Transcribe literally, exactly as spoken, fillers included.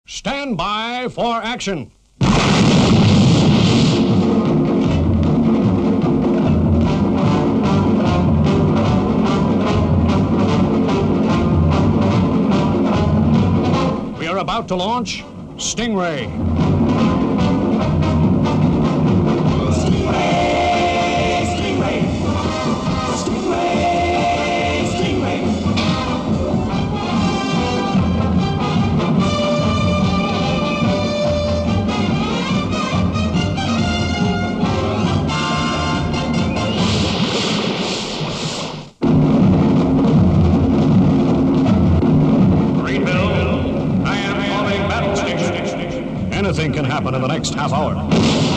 Stand by for action. We are about to launch Stingray. Anything can happen in the next half hour.